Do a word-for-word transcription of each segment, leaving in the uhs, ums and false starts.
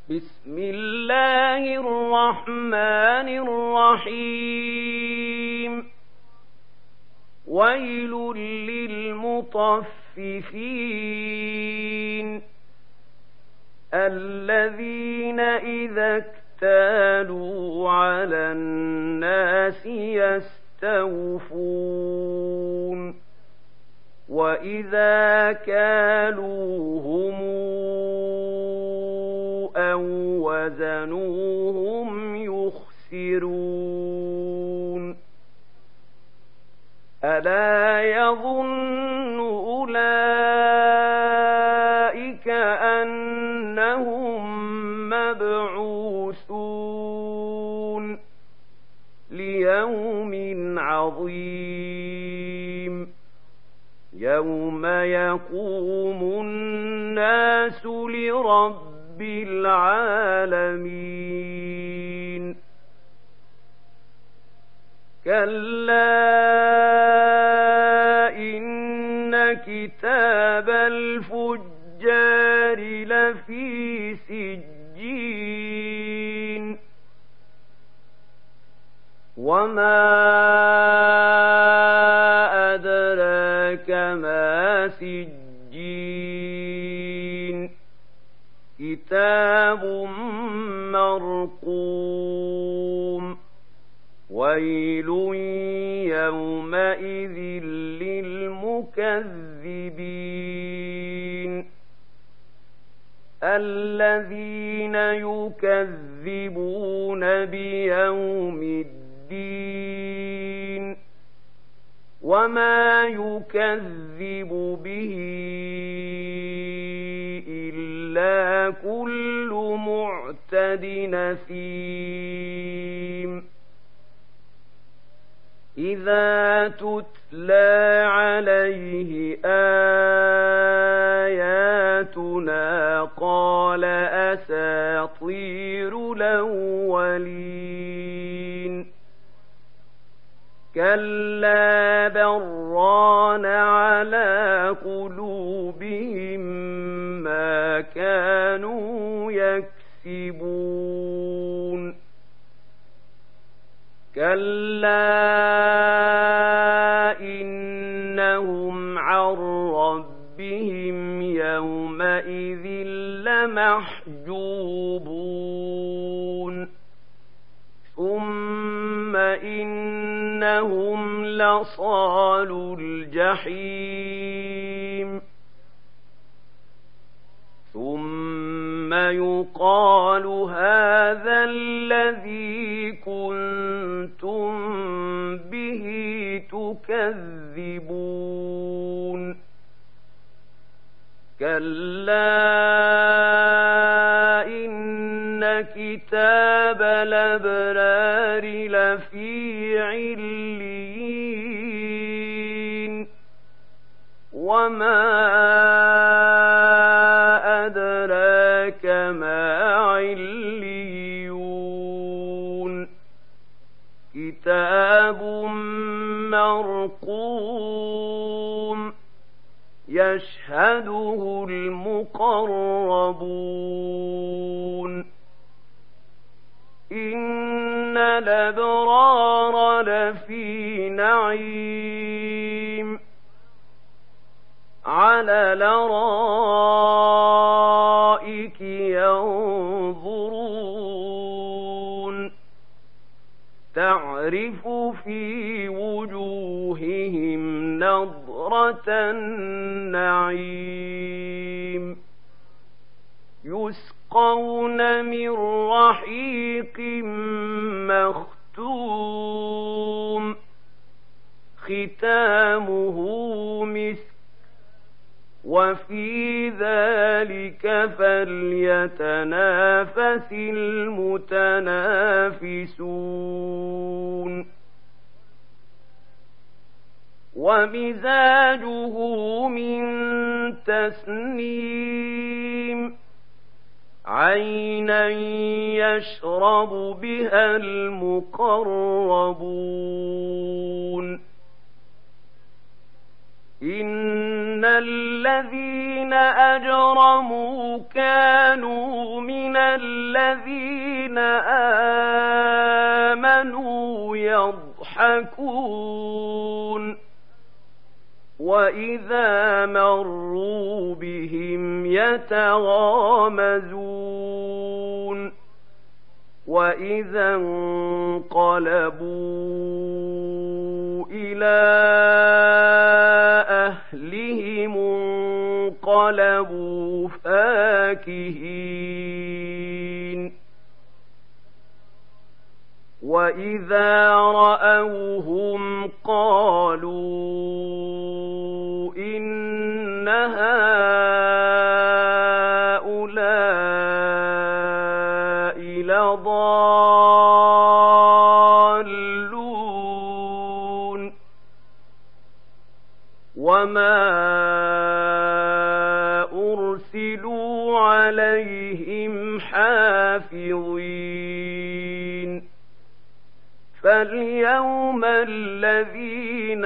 بسم الله الرحمن الرحيم ويل للمطففين الذين إذا اكتالوا على الناس يستوفون وإذا كالوهم أو وزنوهم يخسرون ألا يظن أولئك أنهم مبعوثون ليوم عظيم يوم يقوم الناس لرب العالمين كلا إن كتاب الفجار لفي سجين وما أدراك ما سجين كتاب مرقوم ويل يومئذ للمكذبين الذين يكذبون بيوم الدين وما يكذب به إلا كل معتد نثيم إذا تتلى عليه آياتنا قال أساطير الأولين كلا بران على قلوبهم ما كانوا يكسبون كلا إنهم عن ربهم يومئذ لمحجوبون ثم إنهم لصالو الجحيم ثم يقال هذا الذي كنتم به تكذبون كلا إن كتاب الأبرار لفي عليين وما أدراك ما عليون كتاب مرقوم يشهده المقربون إن الأبرار لفي نعيم على الأرائك ينظرون تعرف في وجوههم نضرة النعيم يسقون من رحيق مختوم ختامه مسك وفي ذلك فليتنافس المتنافسون ومزاجه من تسنيم عينا يشرب بها المقربون إن الذين أجرموا كانوا من يضحكون وإذا مروا بهم يتغامزون وإذا انقلبوا إلى أهلهم انقلبوا فاكهين وإذا رأوهم قالوا إن هؤلاء لضالون وما أرسلوا عليهم حافظين فاليوم الذين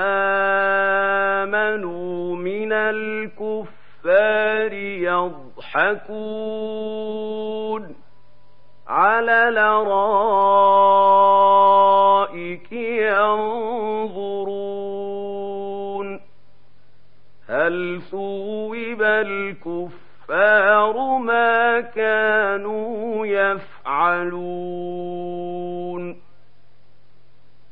آمنوا من الكفار يضحكون على الأرائك ينظرون هل ثوب الكفار ما كانوا يفعلون